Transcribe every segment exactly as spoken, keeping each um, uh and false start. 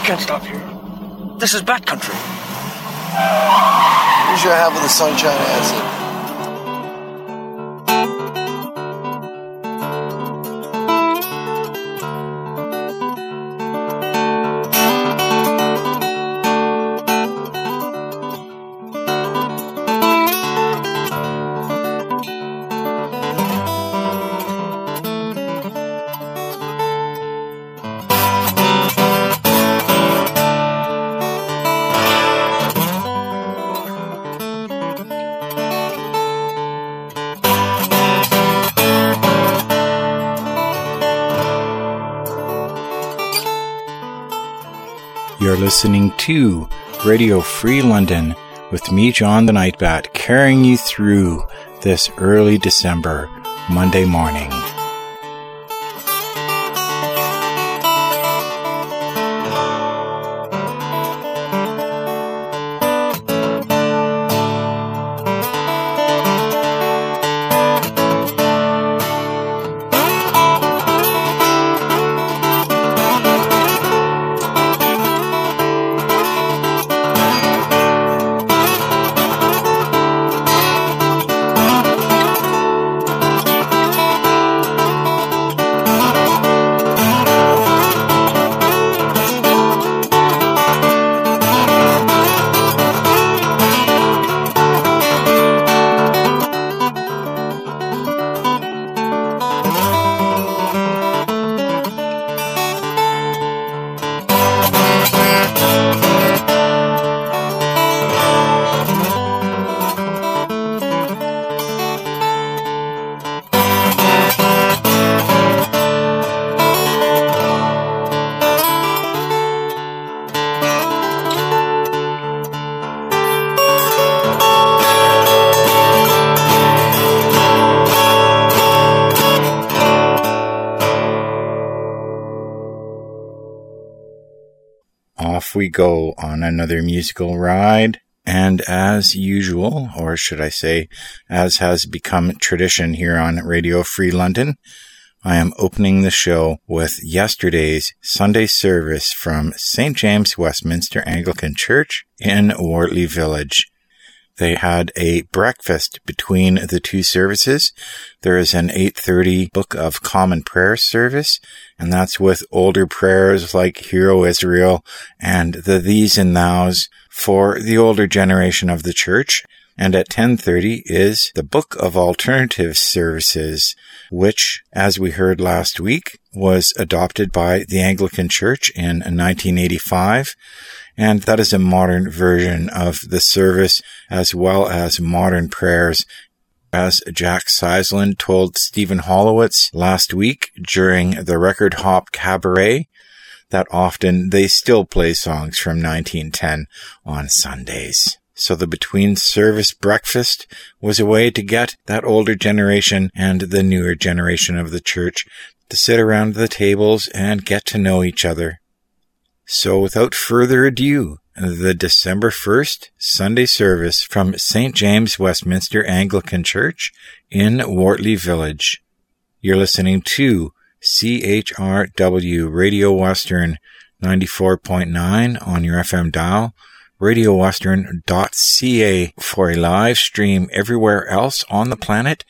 can't stop here. This is bad country. Here's your half of the sunshine acid. You're listening to Radio Free London with me, John the Nightbat, carrying you through this early December Monday morning. Off we go on another musical ride, and as usual, or should I say, as has become tradition here on Radio Free London, I am opening the show with yesterday's Sunday service from Saint James Westminster Anglican Church in Wortley Village. They had a breakfast between the two services. There is an eight thirty Book of Common Prayer service, and that's with older prayers like Hear O Israel and the These and Thous for the older generation of the church. And at ten thirty is the Book of Alternative services, which, as we heard last week, was adopted by the Anglican Church in nineteen eighty-five. And that is a modern version of the service, as well as modern prayers. As Jack Seisland told Stephen Hollowitz last week during the Record Hop Cabaret, that often they still play songs from nineteen ten on Sundays. So the between service breakfast was a way to get that older generation and the newer generation of the church to sit around the tables and get to know each other. So without further ado, the December first Sunday service from Saint James Westminster Anglican Church in Wortley Village. You're listening to C H R W Radio Western ninety-four point nine on your F M dial, radio western dot c a for a live stream everywhere else on the planet,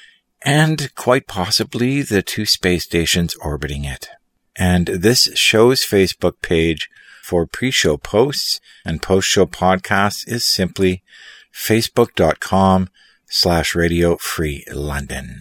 and quite possibly the two space stations orbiting it. And this show's Facebook page for pre-show posts and post-show podcasts is simply facebook.com slash Radio Free London.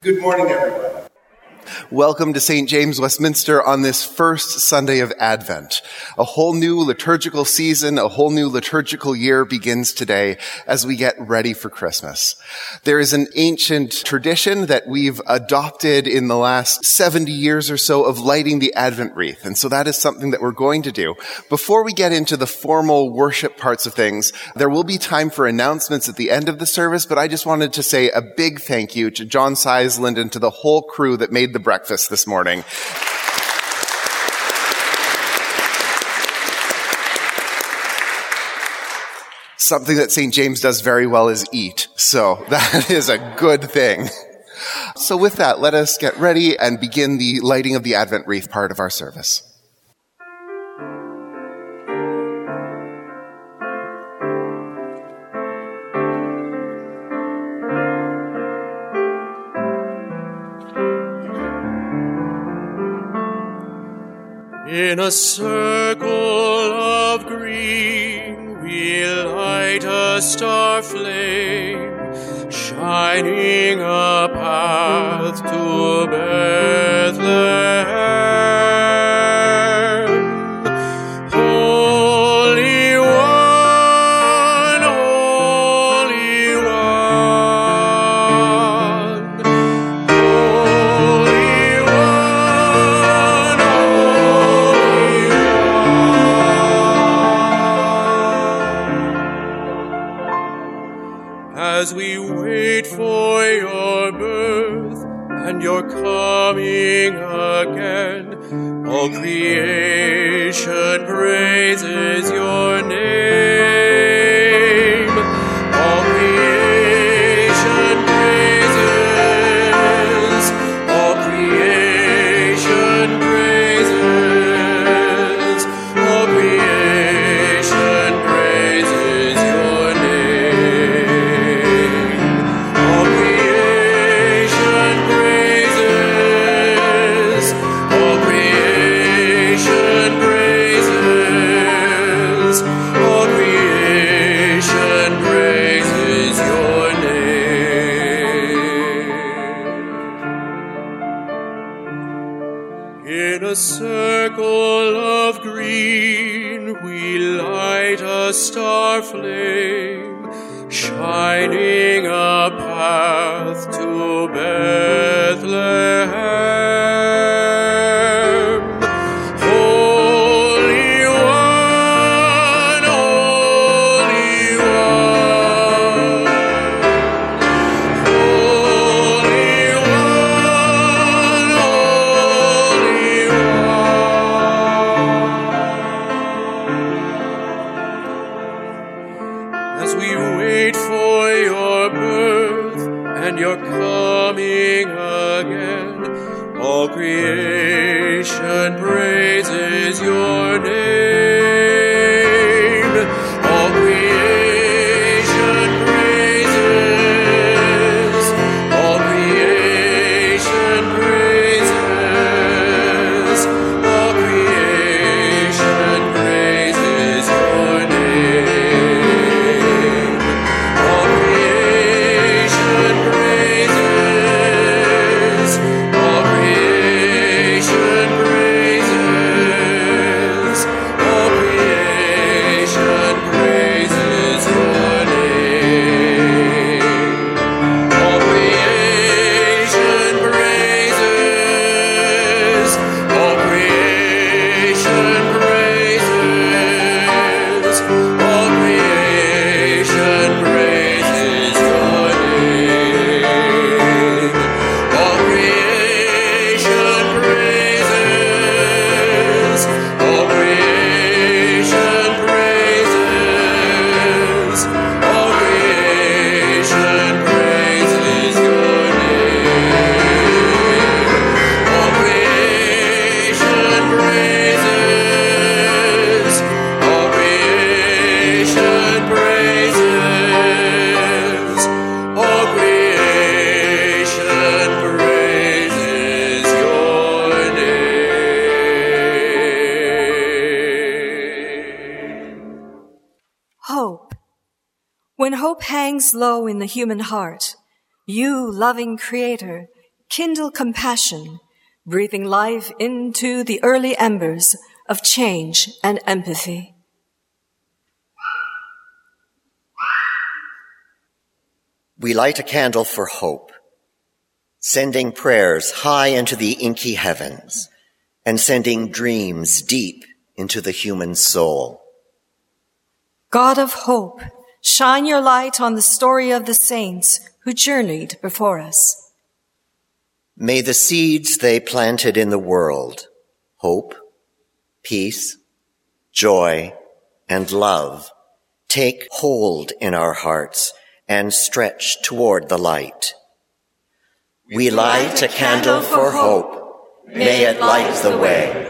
Good morning, everyone. Welcome to Saint James, Westminster on this first Sunday of Advent. A whole new liturgical season, a whole new liturgical year begins today as we get ready for Christmas. There is an ancient tradition that we've adopted in the last seventy years or so of lighting the Advent wreath. And so that is something that we're going to do. Before we get into the formal worship parts of things, there will be time for announcements at the end of the service, but I just wanted to say a big thank you to John Seisland and to the whole crew that made the breakfast this morning. Something that Saint James does very well is eat. So that is a good thing. So with that, let us get ready and begin the lighting of the Advent wreath part of our service. In a circle of green, we light a star flame, shining a path to Bethlehem. Holy One, Holy One, Holy One, Holy One. As we wait for your birth and your coming again, all creation praises your name. All creation praises, all creation praises, all creation praises your name. All creation praises, all creation praises, all creation praises your name. In a circle of green, we light a star flame, shining a path to Bethlehem. Holy One, Holy One, Holy One, Holy One. As we wait for your birth and your coming again, all creation praises your name. All creation praises, all creation praises, all creation praises your name. All creation praises, all creation praises, all creation praises your name. All creation praises, all creation praises, all creation praises your name. All creation praises, all creation praises, all creation praises your name. All creation praises, all creation praises, all creation praises your name. Hope. When hope hangs low in the human heart, you, loving Creator, kindle compassion, breathing life into the early embers of change and empathy. We light a candle for hope, sending prayers high into the inky heavens and sending dreams deep into the human soul. God of hope, shine your light on the story of the saints who journeyed before us. May the seeds they planted in the world, hope, peace, joy, and love, take hold in our hearts and stretch toward the light. We light a candle for hope. May it light the way.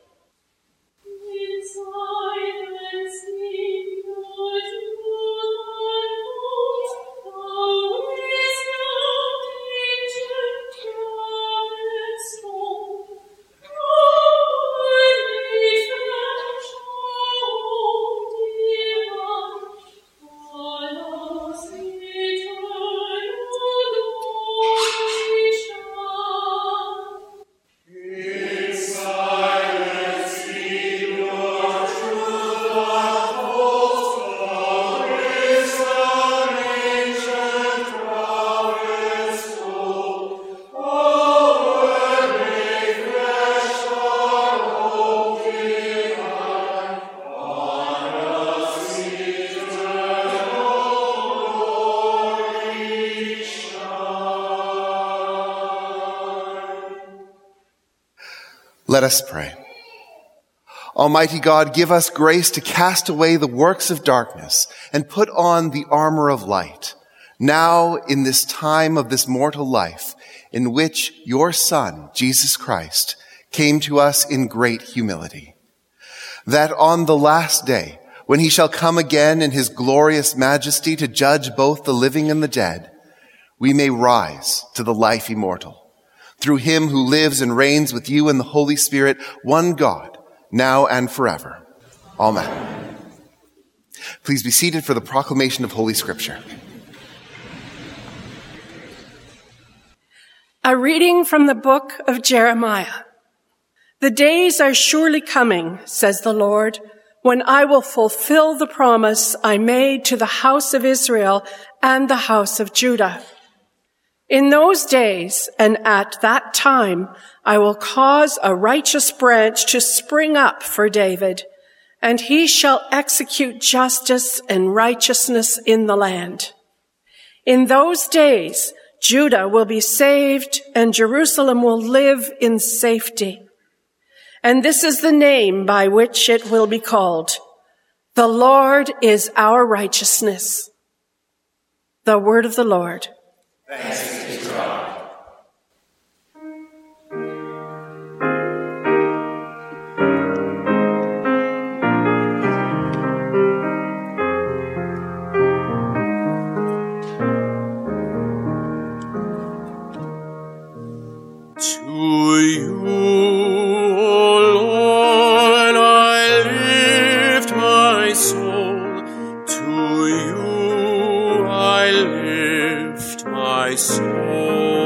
Let us pray. Almighty God, give us grace to cast away the works of darkness and put on the armor of light, now in this time of this mortal life in which your Son, Jesus Christ, came to us in great humility, that on the last day, when he shall come again in his glorious majesty to judge both the living and the dead, we may rise to the life immortal. Through him who lives and reigns with you in the Holy Spirit, one God, now and forever. Amen. Please be seated for the proclamation of Holy Scripture. A reading from the book of Jeremiah. The days are surely coming, says the Lord, when I will fulfill the promise I made to the house of Israel and the house of Judah. In those days and at that time, I will cause a righteous branch to spring up for David, and he shall execute justice and righteousness in the land. In those days, Judah will be saved and Jerusalem will live in safety. And this is the name by which it will be called: The Lord is our righteousness. The word of the Lord. Thanks be to God. To you, O Lord, I lift my soul. To you I lift my soul.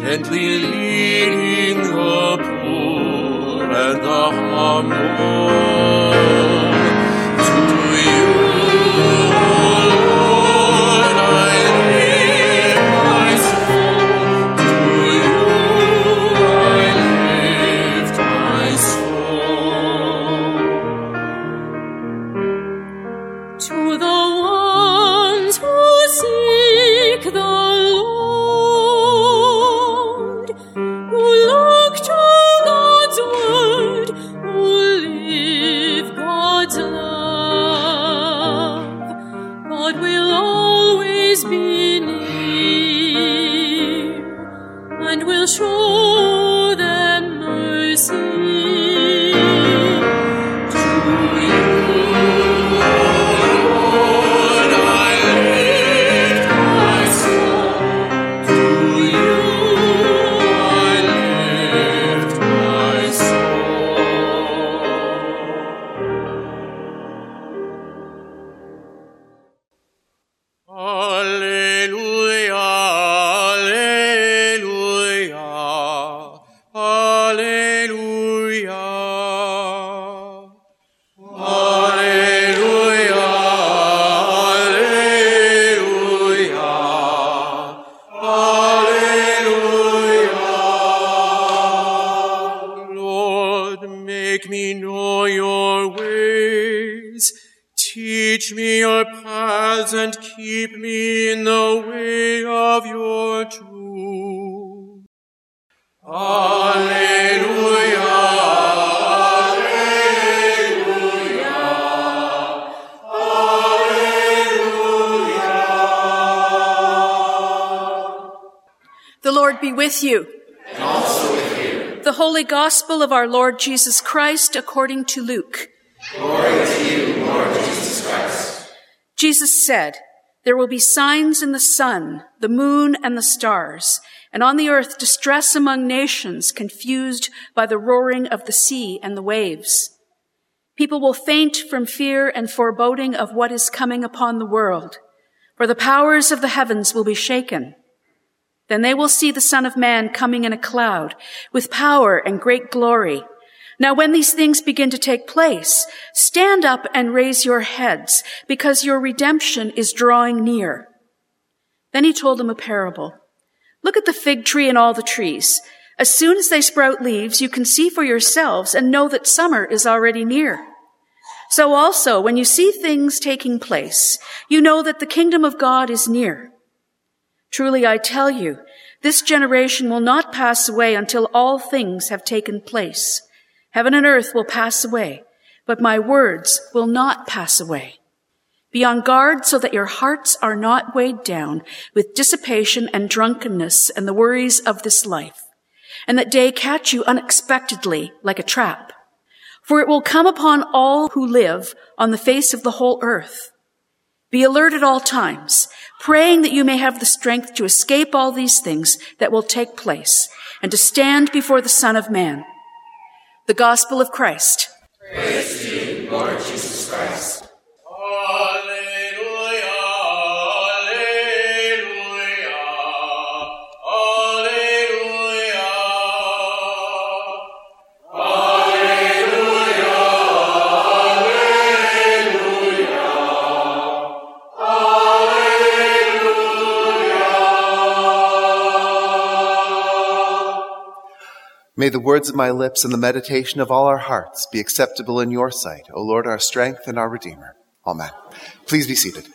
gently leading the poor and the humble. Teach me your paths and keep me in the way of your truth. Alleluia, alleluia, alleluia. The Lord be with you. And also with you. The Holy Gospel of our Lord Jesus Christ according to Luke. Glory to you, Lord Jesus Christ. Jesus said, "There will be signs in the sun, the moon, and the stars, and on the earth distress among nations, confused by the roaring of the sea and the waves. People will faint from fear and foreboding of what is coming upon the world, for the powers of the heavens will be shaken. Then they will see the Son of Man coming in a cloud, with power and great glory. Now when these things begin to take place, stand up and raise your heads, because your redemption is drawing near." Then he told them a parable. "Look at the fig tree and all the trees. As soon as they sprout leaves, you can see for yourselves and know that summer is already near. So also, when you see things taking place, you know that the kingdom of God is near. Truly I tell you, this generation will not pass away until all things have taken place. Heaven and earth will pass away, but my words will not pass away. Be on guard so that your hearts are not weighed down with dissipation and drunkenness and the worries of this life, and that day catch you unexpectedly like a trap. For it will come upon all who live on the face of the whole earth. Be alert at all times, praying that you may have the strength to escape all these things that will take place and to stand before the Son of Man." The Gospel of Christ. Praise to you, Lord Jesus Christ. Alleluia, alleluia, alleluia, alleluia, May the words of my lips and the meditation of all our hearts be acceptable in your sight, O Lord, our strength and our Redeemer. Amen. Please be seated.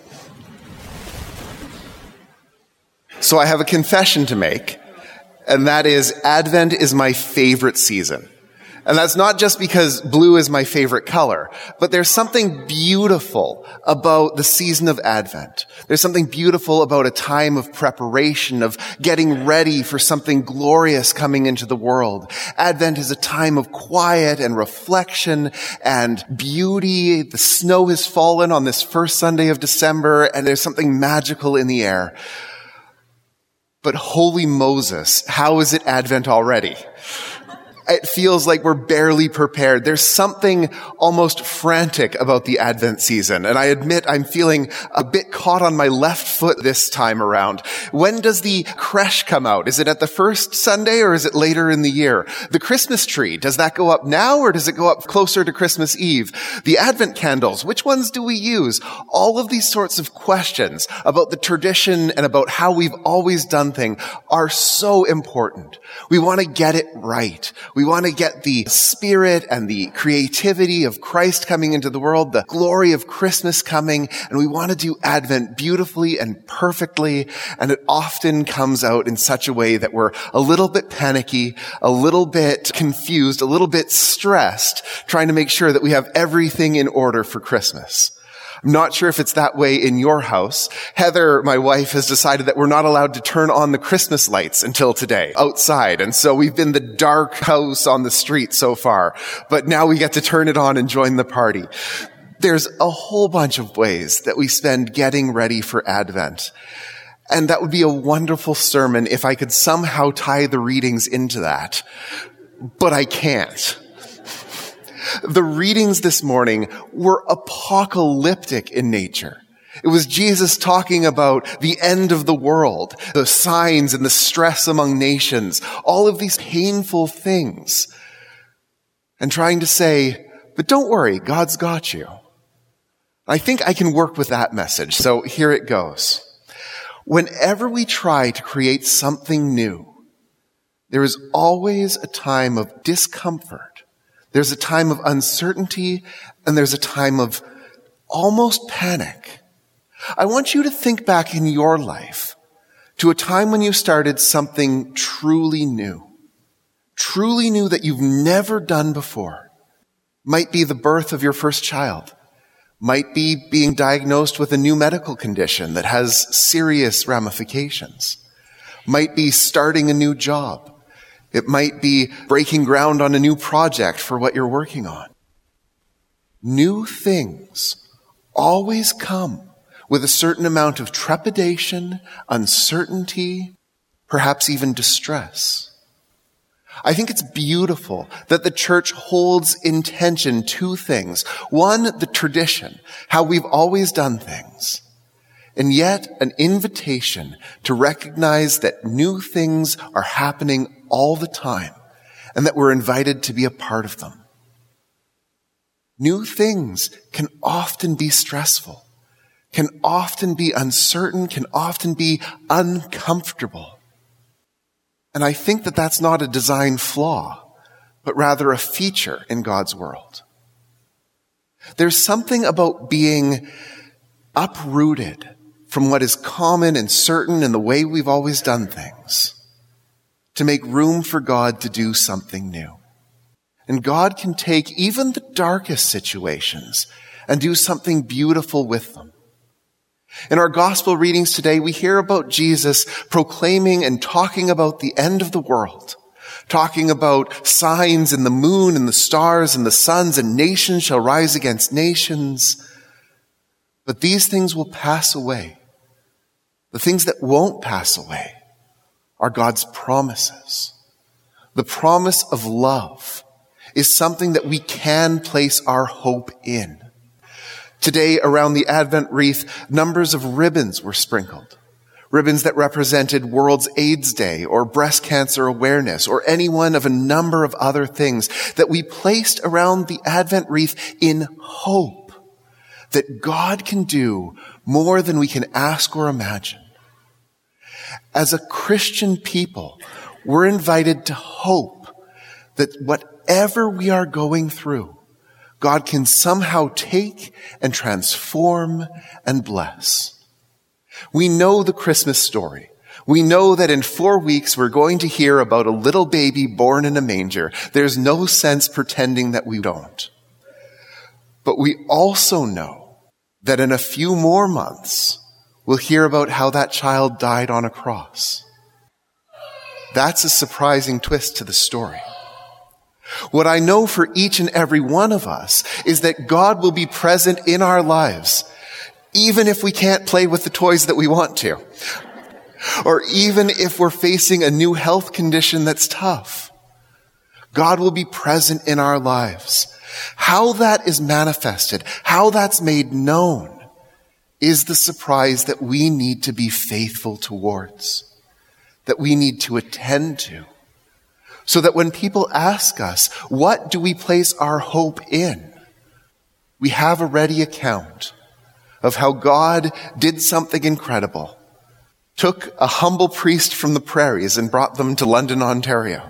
So I have a confession to make, and that is Advent is my favorite season. And that's not just because blue is my favorite color, but there's something beautiful about the season of Advent. There's something beautiful about a time of preparation, of getting ready for something glorious coming into the world. Advent is a time of quiet and reflection and beauty. The snow has fallen on this first Sunday of December, and there's something magical in the air. But holy Moses, how is it Advent already? It feels like we're barely prepared. There's something almost frantic about the Advent season. And I admit I'm feeling a bit caught on my left foot this time around. When does the creche come out? Is it at the first Sunday or is it later in the year? The Christmas tree, does that go up now or does it go up closer to Christmas Eve? The Advent candles, which ones do we use? All of these sorts of questions about the tradition and about how we've always done things are so important. We want to get it right. We want to get the spirit and the creativity of Christ coming into the world, the glory of Christmas coming, and we want to do Advent beautifully and perfectly, and it often comes out in such a way that we're a little bit panicky, a little bit confused, a little bit stressed, trying to make sure that we have everything in order for Christmas. I'm not sure if it's that way in your house. Heather, my wife, has decided that we're not allowed to turn on the Christmas lights until today outside. And so we've been the dark house on the street so far. But now we get to turn it on and join the party. There's a whole bunch of ways that we spend getting ready for Advent. And that would be a wonderful sermon if I could somehow tie the readings into that. But I can't. The readings this morning were apocalyptic in nature. It was Jesus talking about the end of the world, the signs and the stress among nations, all of these painful things, and trying to say, but don't worry, God's got you. I think I can work with that message, so here it goes. Whenever we try to create something new, there is always a time of discomfort. There's a time of uncertainty, and there's a time of almost panic. I want you to think back in your life to a time when you started something truly new. Truly new that you've never done before. Might be the birth of your first child. Might be being diagnosed with a new medical condition that has serious ramifications. Might be starting a new job. It might be breaking ground on a new project for what you're working on. New things always come with a certain amount of trepidation, uncertainty, perhaps even distress. I think it's beautiful that the church holds in tension two things. One, the tradition, how we've always done things. And yet an invitation to recognize that new things are happening all the time and that we're invited to be a part of them. New things can often be stressful, can often be uncertain, can often be uncomfortable. And I think that that's not a design flaw, but rather a feature in God's world. There's something about being uprooted from what is common and certain in the way we've always done things, to make room for God to do something new. And God can take even the darkest situations and do something beautiful with them. In our gospel readings today, we hear about Jesus proclaiming and talking about the end of the world, talking about signs in the moon and the stars and the suns, and nations shall rise against nations. But these things will pass away. The things that won't pass away are God's promises. The promise of love is something that we can place our hope in. Today, around the Advent wreath, numbers of ribbons were sprinkled. Ribbons that represented World AIDS Day or breast cancer awareness or any one of a number of other things that we placed around the Advent wreath in hope that God can do more than we can ask or imagine. As a Christian people, we're invited to hope that whatever we are going through, God can somehow take and transform and bless. We know the Christmas story. We know that in four weeks we're going to hear about a little baby born in a manger. There's no sense pretending that we don't. But we also know that in a few more months, we'll hear about how that child died on a cross. That's a surprising twist to the story. What I know for each and every one of us is that God will be present in our lives, even if we can't play with the toys that we want to, or even if we're facing a new health condition that's tough. God will be present in our lives. How that is manifested, how that's made known, is the surprise that we need to be faithful towards, that we need to attend to, so that when people ask us, what do we place our hope in? We have a ready account of how God did something incredible, took a humble priest from the prairies and brought them to London, Ontario,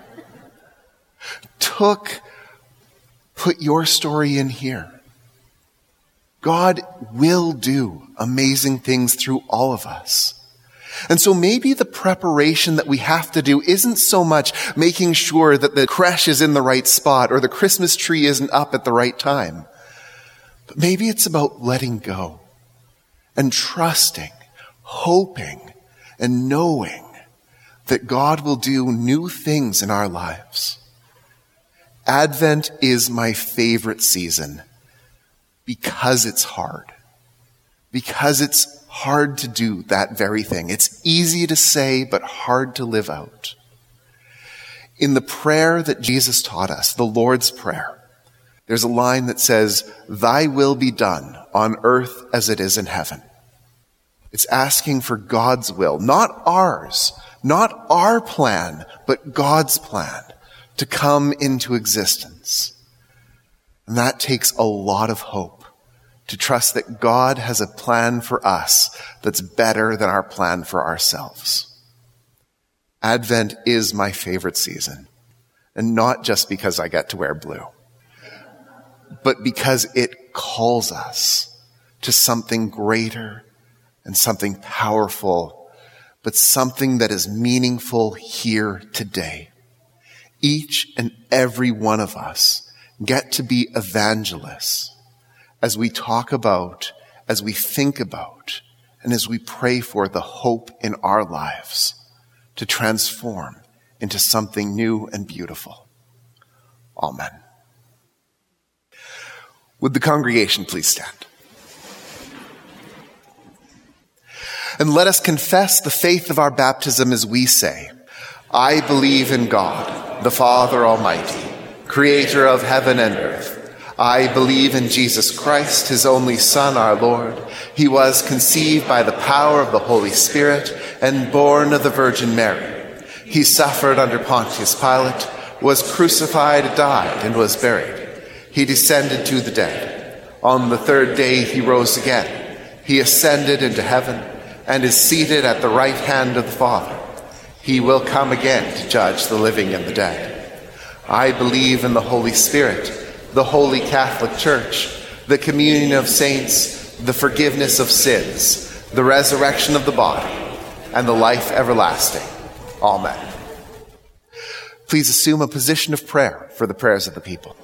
took, put your story in here. God will do amazing things through all of us. And so maybe the preparation that we have to do isn't so much making sure that the creche is in the right spot or the Christmas tree isn't up at the right time. But maybe it's about letting go and trusting, hoping, and knowing that God will do new things in our lives. Advent is my favorite season because it's hard. Because it's hard to do that very thing. It's easy to say, but hard to live out. In the prayer that Jesus taught us, the Lord's Prayer, there's a line that says, "Thy will be done on earth as it is in heaven." It's asking for God's will, not ours, not our plan, but God's plan to come into existence. And that takes a lot of hope, to trust that God has a plan for us that's better than our plan for ourselves. Advent is my favorite season, and not just because I get to wear blue, but because it calls us to something greater and something powerful, but something that is meaningful here today. Each and every one of us get to be evangelists as we talk about, as we think about, and as we pray for the hope in our lives to transform into something new and beautiful. Amen. Would the congregation please stand? And let us confess the faith of our baptism as we say, I believe in God, the Father Almighty, creator of heaven and earth. I believe in Jesus Christ, his only Son, our Lord. He was conceived by the power of the Holy Spirit and born of the Virgin Mary. He suffered under Pontius Pilate, was crucified, died, and was buried. He descended to the dead. On the third day he rose again. He ascended into heaven and is seated at the right hand of the Father. He will come again to judge the living and the dead. I believe in the Holy Spirit, the Holy Catholic Church, the communion of saints, the forgiveness of sins, the resurrection of the body, and the life everlasting. Amen. Please assume a position of prayer for the prayers of the people.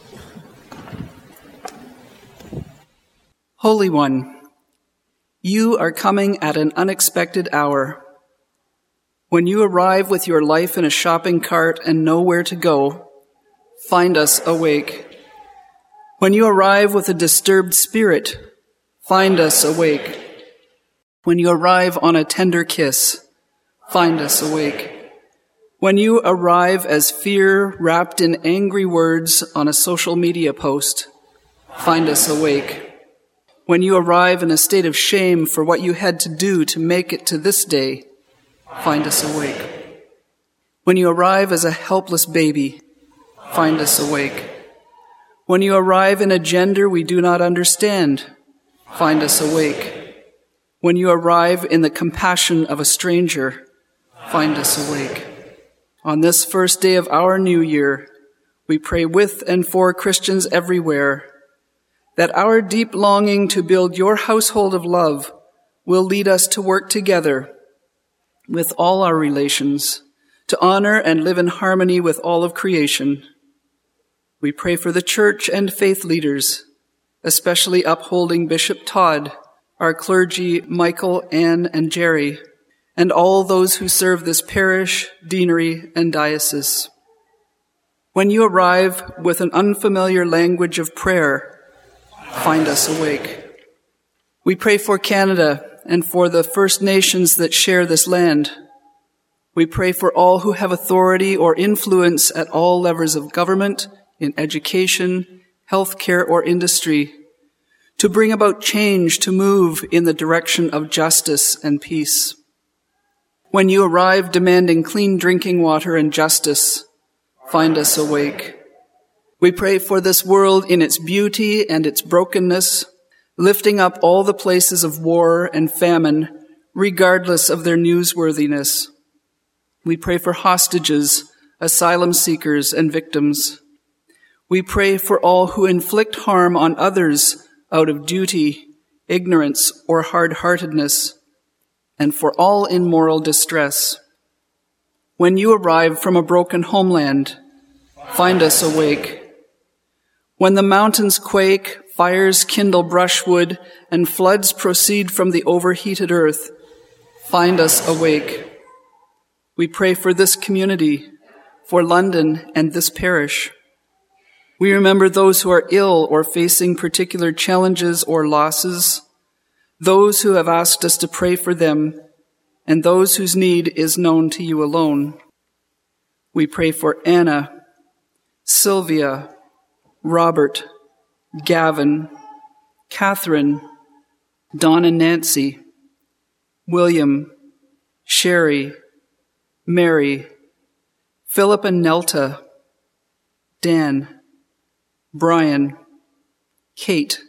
Holy One, you are coming at an unexpected hour. When you arrive with your life in a shopping cart and know where to go, find us awake. When you arrive with a disturbed spirit, find us awake. When you arrive on a tender kiss, find us awake. When you arrive as fear wrapped in angry words on a social media post, find us awake. When you arrive in a state of shame for what you had to do to make it to this day, find us awake. When you arrive as a helpless baby, find us awake. When you arrive in a gender we do not understand, find us awake. When you arrive in the compassion of a stranger, find us awake. On this first day of our new year, we pray with and for Christians everywhere that our deep longing to build your household of love will lead us to work together with all our relations, to honor and live in harmony with all of creation. We pray for the church and faith leaders, especially upholding Bishop Todd, our clergy Michael, Anne, and Jerry, and all those who serve this parish, deanery, and diocese. When you arrive with an unfamiliar language of prayer, find us awake. We pray for Canada and for the First Nations that share this land. We pray for all who have authority or influence at all levels of government, in education, healthcare, or industry, to bring about change to move in the direction of justice and peace. When you arrive demanding clean drinking water and justice, find us awake. We pray for this world in its beauty and its brokenness, lifting up all the places of war and famine, regardless of their newsworthiness. We pray for hostages, asylum seekers, and victims. We pray for all who inflict harm on others out of duty, ignorance, or hard-heartedness, and for all in moral distress. When you arrive from a broken homeland, find us awake. When the mountains quake, fires kindle brushwood, and floods proceed from the overheated earth, find us awake. We pray for this community, for London and this parish. We remember those who are ill or facing particular challenges or losses, those who have asked us to pray for them, and those whose need is known to you alone. We pray for Anna, Sylvia, Robert, Gavin, Catherine, Don and Nancy, William, Sherry, Mary, Philip and Nelta, Dan, Brian, Kate,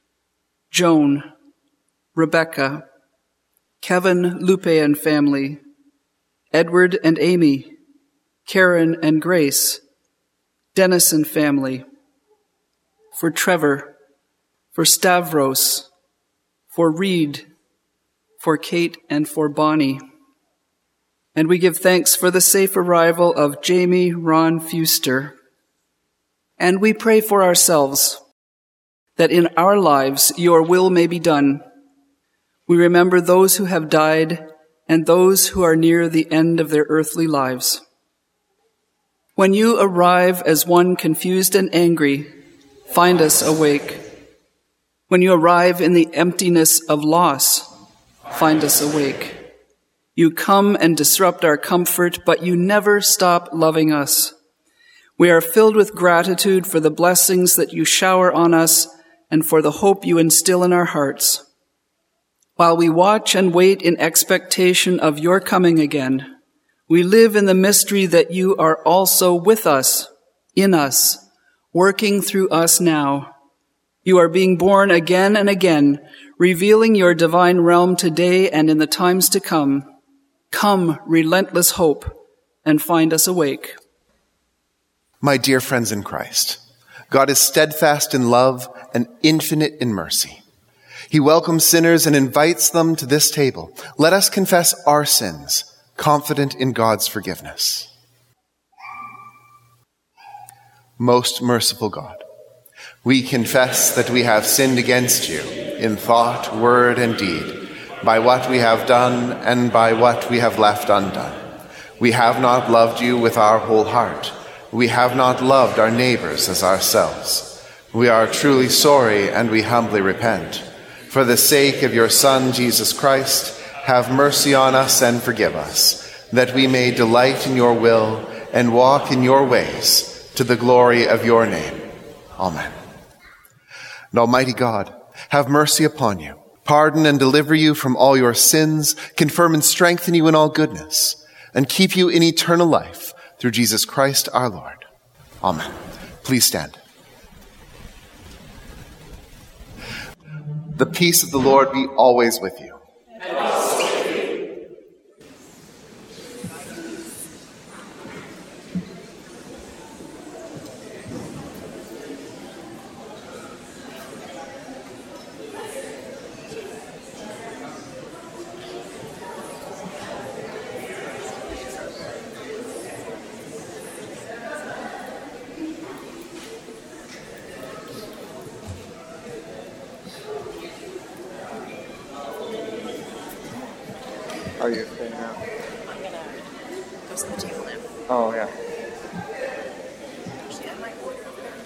Joan, Rebecca, Kevin, Lupe and family, Edward and Amy, Karen and Grace, Dennis and family, for Trevor, for Stavros, for Reed, for Kate and for Bonnie. And we give thanks for the safe arrival of Jamie Ron Fuster. And we pray for ourselves, that in our lives your will may be done. We remember those who have died and those who are near the end of their earthly lives. When you arrive as one confused and angry, find us awake. When you arrive in the emptiness of loss, find us awake. You come and disrupt our comfort, but you never stop loving us. We are filled with gratitude for the blessings that you shower on us and for the hope you instill in our hearts. While we watch and wait in expectation of your coming again, we live in the mystery that you are also with us, in us, working through us now. You are being born again and again, revealing your divine realm today and in the times to come. Come, relentless hope, and find us awake. My dear friends in Christ, God is steadfast in love and infinite in mercy. He welcomes sinners and invites them to this table. Let us confess our sins, confident in God's forgiveness. Most merciful God, we confess that we have sinned against you in thought, word, and deed, by what we have done and by what we have left undone. We have not loved you with our whole heart. We have not loved our neighbors as ourselves. We are truly sorry and we humbly repent. For the sake of your Son, Jesus Christ, have mercy on us and forgive us, that we may delight in your will and walk in your ways to the glory of your name. Amen. And Almighty God, have mercy upon you, pardon and deliver you from all your sins, confirm and strengthen you in all goodness, and keep you in eternal life through Jesus Christ our Lord. Amen. Please stand. The peace of the Lord be always with you. And also with you. Are you staying now? I'm gonna go to the table now. Oh, yeah. Actually, I might order over there.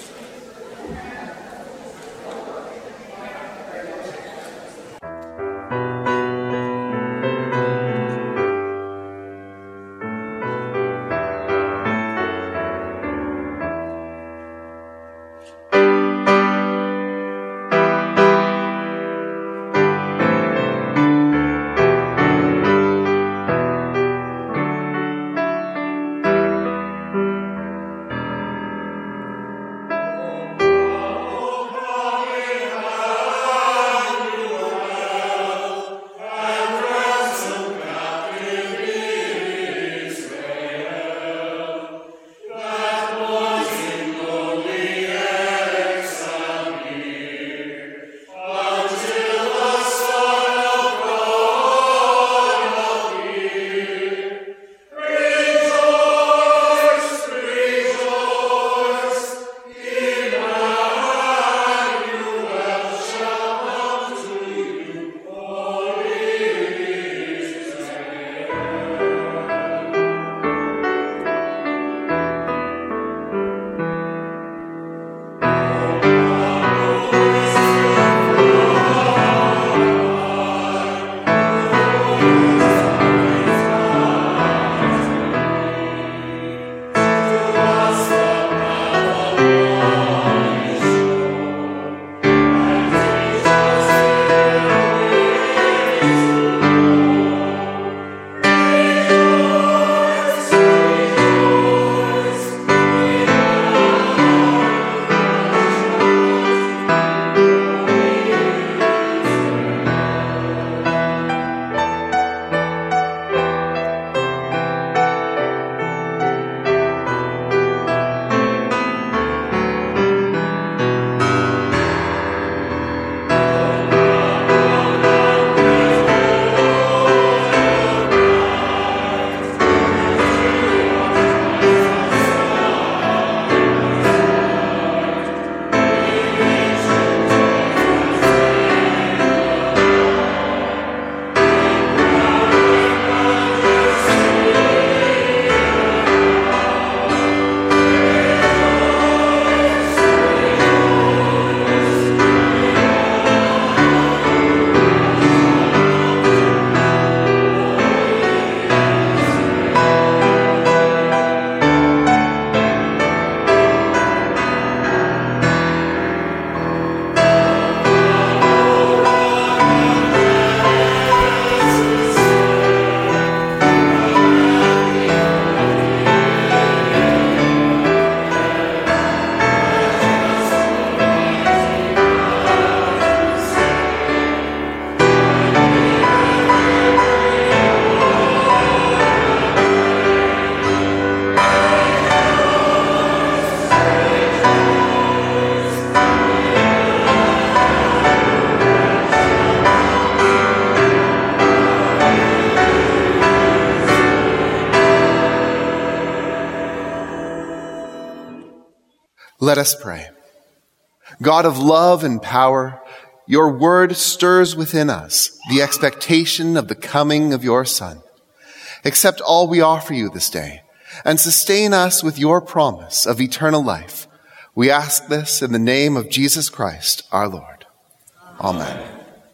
Let us pray. God of love and power, your word stirs within us the expectation of the coming of your Son. Accept all we offer you this day and sustain us with your promise of eternal life. We ask this in the name of Jesus Christ, our Lord. Amen.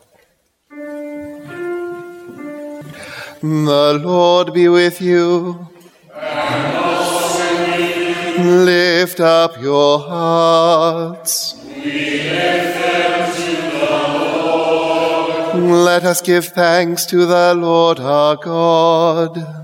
The Lord be with you. And also with you. Lift up your hearts. We lift them to the Lord. Let us give thanks to the Lord our God.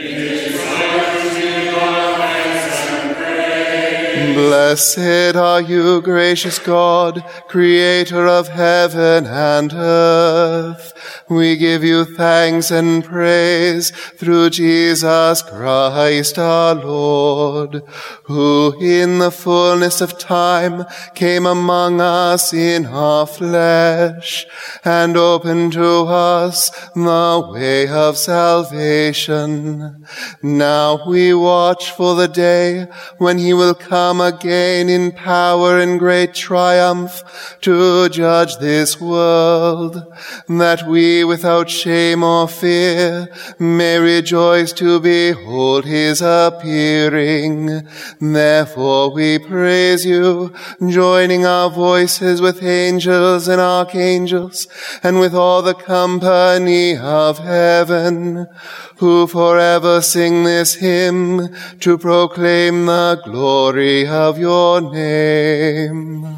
Blessed are you, gracious God, creator of heaven and earth. We give you thanks and praise through Jesus Christ our Lord, who in the fullness of time came among us in our flesh and opened to us the way of salvation. Now we watch for the day when he will come again in power and great triumph to judge this world, that we without shame or fear may rejoice to behold his appearing. Therefore we praise you, joining our voices with angels and archangels and with all the company of heaven, who forever sing this hymn to proclaim the glory of your name.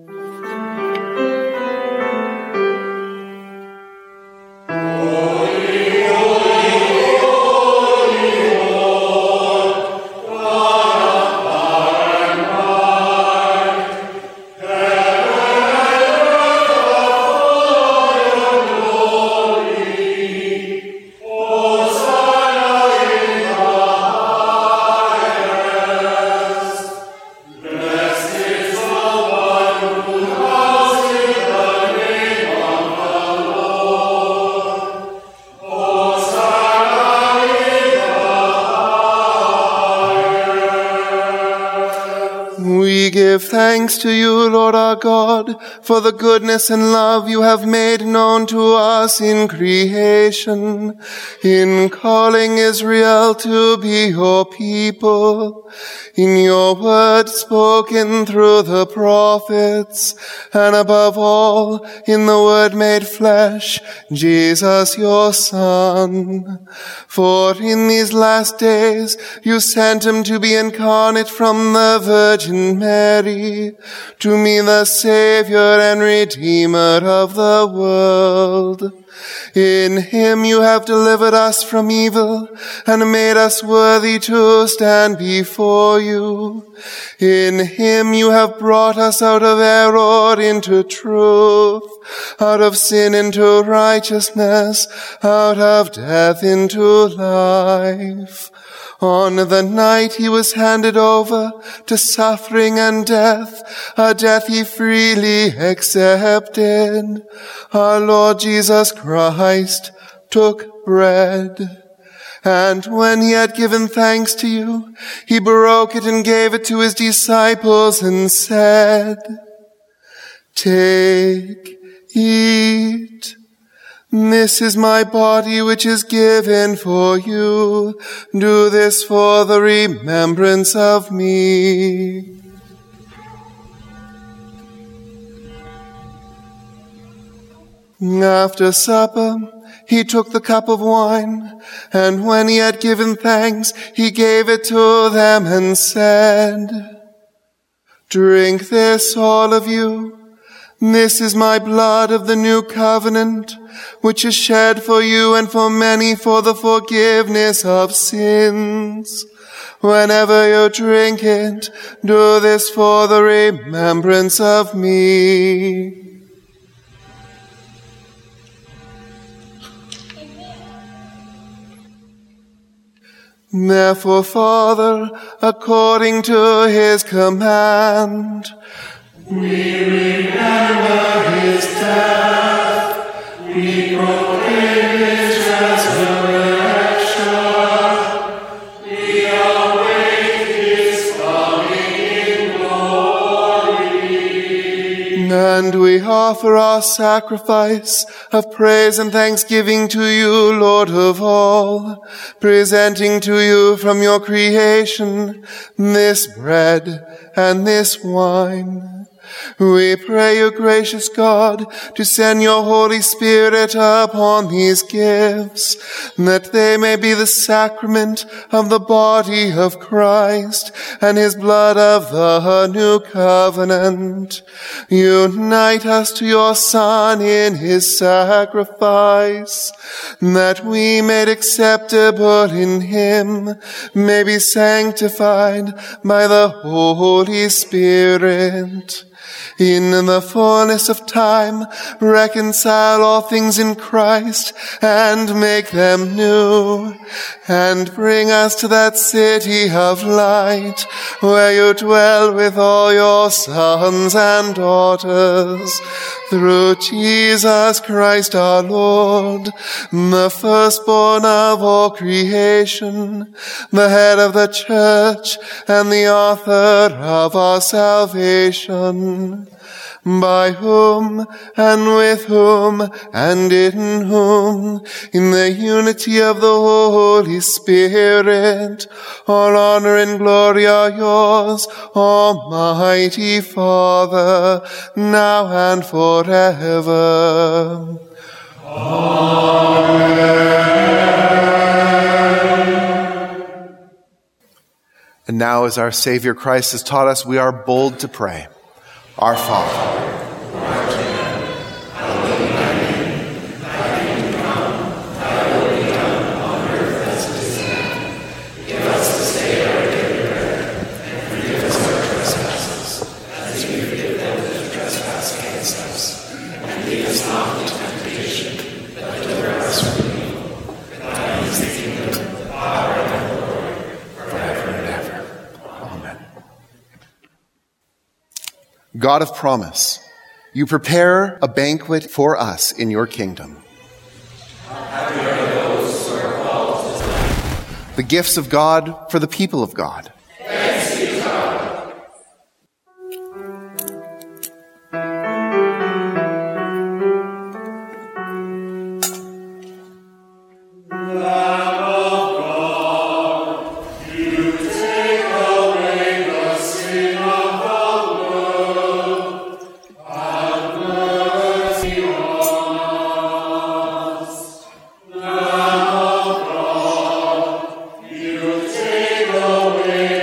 Thanks to you, Lord our God, for the goodness and love you have made known to us in creation, in calling Israel to be your people, in your word spoken through the prophets, and above all, in the word made flesh, Jesus your Son. For in these last days you sent him to be incarnate from the Virgin Mary, to me the Savior and Redeemer of the world. In him you have delivered us from evil and made us worthy to stand before you. In him you have brought us out of error into truth, out of sin into righteousness, out of death into life. On the night he was handed over to suffering and death, a death he freely accepted, our Lord Jesus Christ took bread. And when he had given thanks to you, he broke it and gave it to his disciples and said, "Take, eat. This is my body which is given for you. Do this for the remembrance of me." After supper, he took the cup of wine, and when he had given thanks, he gave it to them and said, "Drink this, all of you. This is my blood of the new covenant, which is shed for you and for many for the forgiveness of sins. Whenever you drink it, do this for the remembrance of me." Therefore, Father, according to his command, we remember his death, we proclaim his resurrection, we await his coming in glory. offer our sacrifice of praise and thanksgiving to you, Lord of all, presenting to you from your creation this bread and this wine. We pray you, gracious God, to send your Holy Spirit upon these gifts, that they may be the sacrament of the body of Christ and his blood of the new covenant. Unite us to your Son in his sacrifice, that we, made acceptable in him, may be sanctified by the Holy Spirit. In the fullness of time, reconcile all things in Christ and make them new, and bring us to that city of light where you dwell with all your sons and daughters. Through Jesus Christ our Lord, the firstborn of all creation, the head of the church and the author of our salvation, by whom and with whom and in whom, in the unity of the Holy Spirit, all honor and glory are yours, Almighty Father, now and forever. Amen. And now, as our Savior Christ has taught us, we are bold to pray. Our Father, who art in heaven, hallowed be thy name. Thy kingdom come, thy will be done on earth as it is in heaven. Give us this day our daily bread, and forgive us our trespasses, as we forgive them that trespass against us. And lead us not into temptation, but deliver us from evil. For thine is the kingdom, the power, and the glory, forever and ever. Amen. God of promise, you prepare a banquet for us in your kingdom. Happy are those who are called to life. The gifts of God for the people of God. Thanks be to God. Away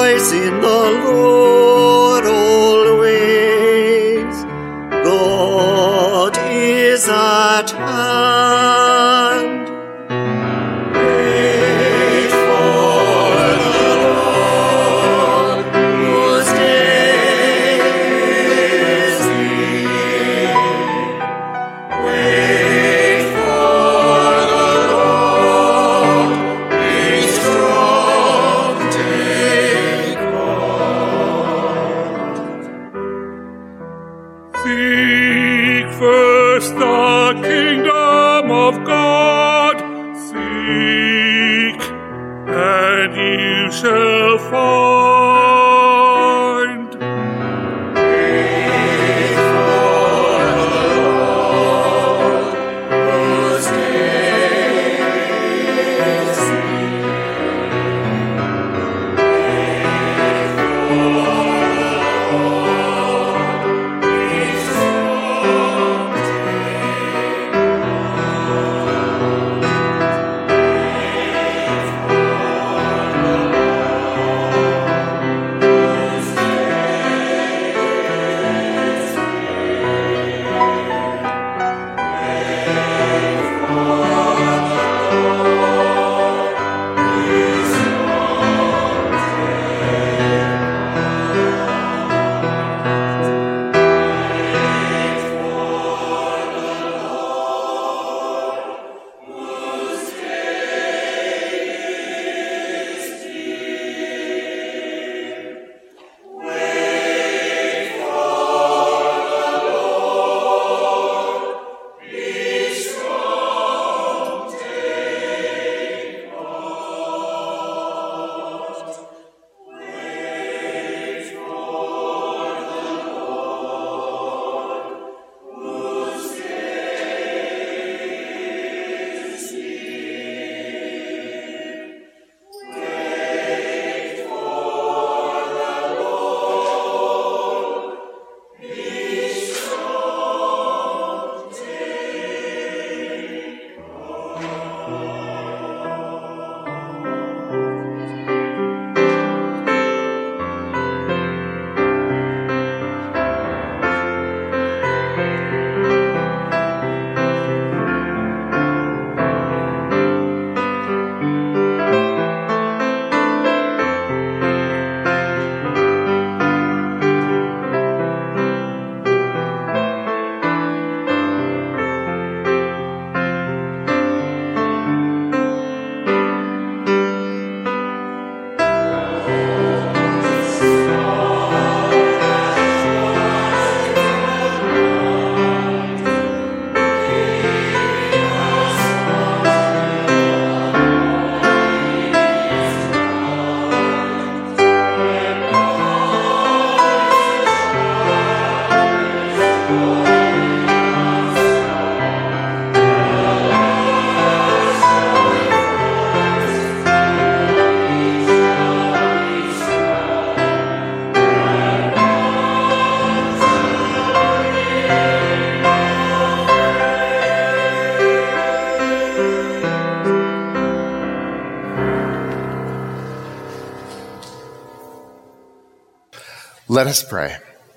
Rejoice in the Lord always. God is at hand. Wait for the Lord, whose day is near. Wait for the Lord, be strong, take heart. Seek first the kingdom of God. Seek, and you shall find. Wait for the Lord, whose day is near. Wait for the Lord, be strong, take Let us pray.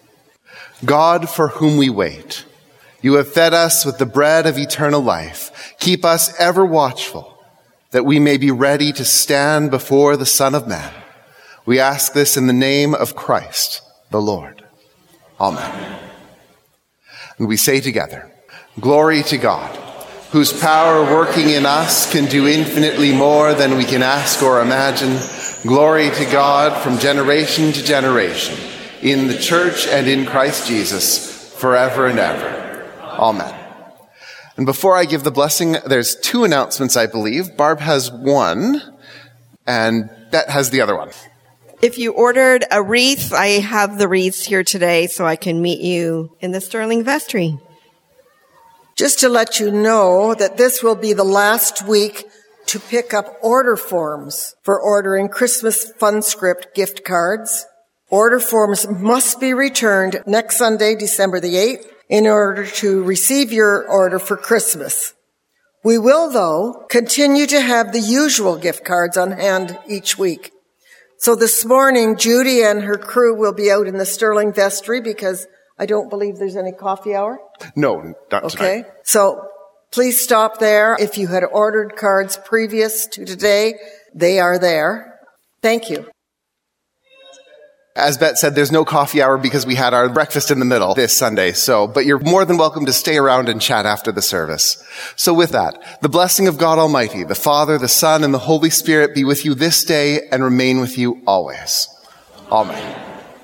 God, for whom we wait, you have fed us with the bread of eternal life. Keep us ever watchful, that we may be ready to stand before the Son of Man. We ask this in the name of Christ, the Lord. Amen. And we say together, Glory to God, whose power working in us can do infinitely more than we can ask or imagine. Glory to God from generation to generation, in the church and in Christ Jesus, forever and ever. Amen. And before I give the blessing, there's two announcements, I believe. Barb has one, and Bet has the other one. If you ordered a wreath, I have the wreaths here today so I can meet you in the Sterling Vestry. Just to let you know that this will be the last week to pick up order forms for ordering Christmas Funscript gift cards. Order forms must be returned next Sunday, December the eighth, in order to receive your order for Christmas. We will, though, continue to have the usual gift cards on hand each week. So this morning, Judy and her crew will be out in the Sterling Vestry because I don't believe there's any coffee hour. No, not tonight. Okay. So please stop there. If you had ordered cards previous to today, they are there. Thank you. As Bet said, there's no coffee hour because we had our breakfast in the middle this Sunday. So, but you're more than welcome to stay around and chat after the service. So with that, the blessing of God Almighty, the Father, the Son, and the Holy Spirit be with you this day and remain with you always. Amen.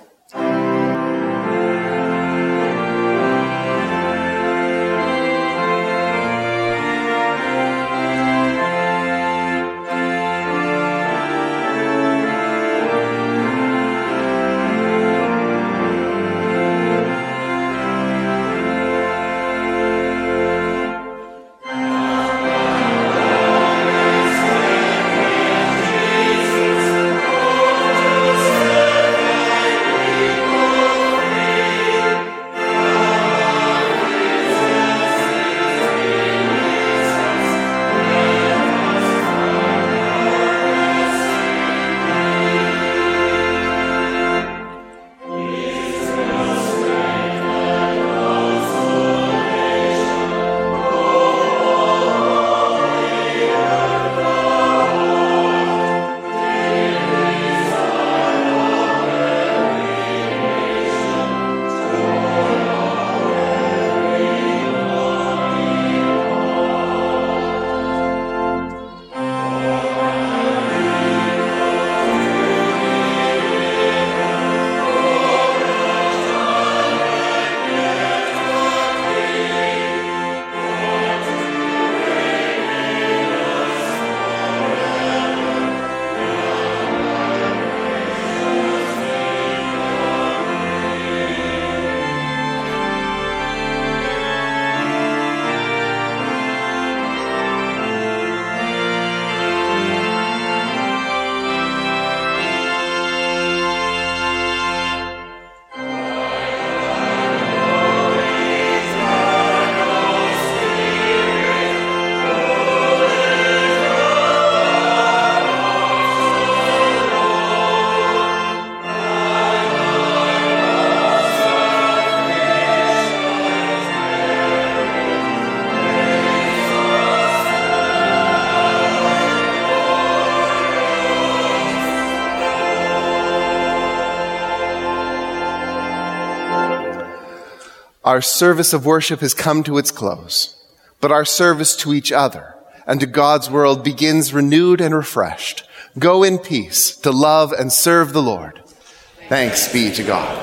Our service of worship has come to its close, but our service to each other and to God's world begins renewed and refreshed. Go in peace to love and serve the Lord. Thanks be to God.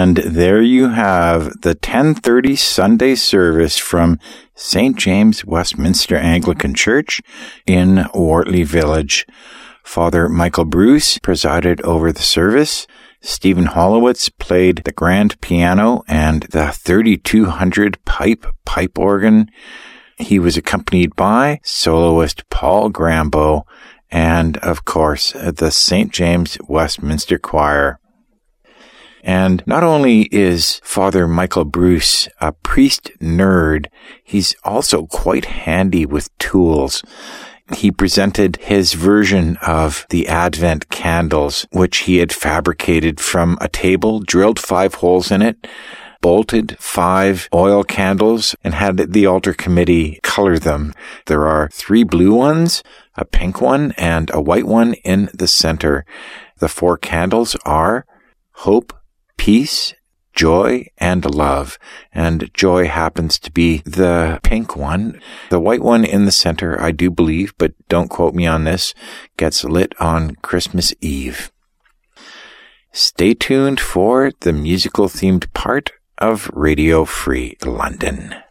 And there you have the ten thirty Sunday service from Saint James Westminster Anglican Church in Wortley Village. Father Michael Bruce presided over the service. Stephen Hollowitz played the grand piano and the thirty-two hundred pipe pipe organ. He was accompanied by soloist Paul Grambo and, of course, the Saint James Westminster Choir. And not only is Father Michael Bruce a priest nerd, he's also quite handy with tools. He presented his version of the Advent candles, which he had fabricated from a table, drilled five holes in it, bolted five oil candles, and had the altar committee color them. There are three blue ones, a pink one, and a white one in the center. The four candles are hope, peace, joy, and love. And joy happens to be the pink one. The white one in the center, I do believe, but don't quote me on this, gets lit on Christmas Eve. Stay tuned for the musical-themed part of Radio Free London.